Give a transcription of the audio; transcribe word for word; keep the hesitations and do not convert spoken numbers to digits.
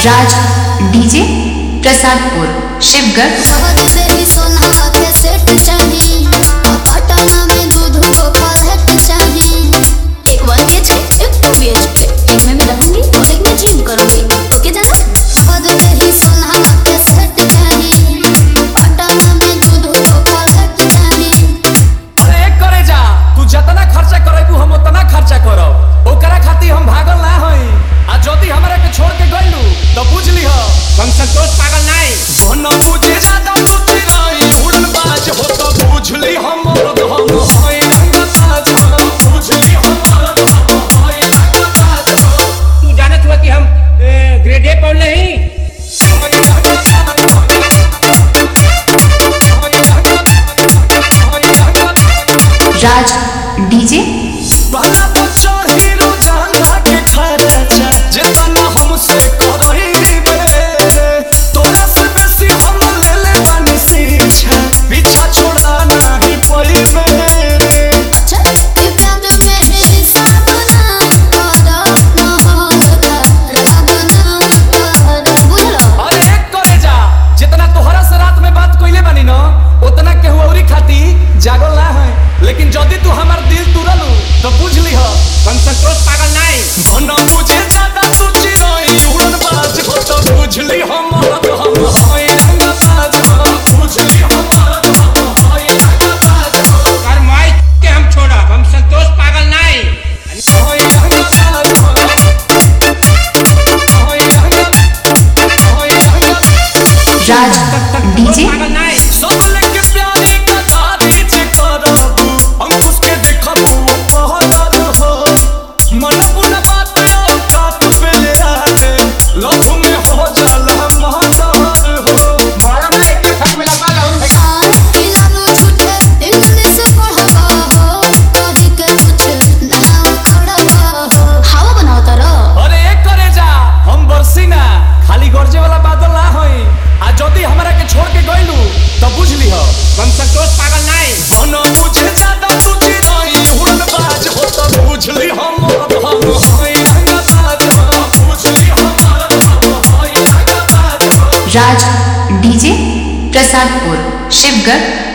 राज DJ Prasadpur Shivgarh. Raj DJ लेकिन जदि तू हमार दिल तुरलू तो बुझ ली हो हम संतोष पागल नहीं भनो मुझे ज्यादा तू चिरोई उड़न बाज हो तो बुझ ली हम मरद हम होई रंगा बाज हो बुझ ली हम मरद हम होई रंगा बाज हो कर माई के हम छोड़ा हम संतोष पागल नहीं होई रंगा बाज हो होई रंगा होई रंगा राज डीजे पागल नहीं सब लेके प्यारी का धारी जे करबू हम उसके देखबू कहत हो मन पुन बात औकात पे ले आए लव में हो जाला महतर हो मारा नहीं के फक में लगा लो अरे एक करे जा हम बरसी ना खाली गरजे वाला बादल ना होई आ जदी हमरा के छोड़ के गइलू तो बुझ ली हो हम संतोष पागल नहीं बनो मुझे ज्यादा तू चिराई उड़न बाज हो तो बुझ ली हम मरद हम होई रंगा बाज हो बुझ ली हम मरद हम होई रंगा बाज हो राज डीजे प्रसादपुर शिवगढ़।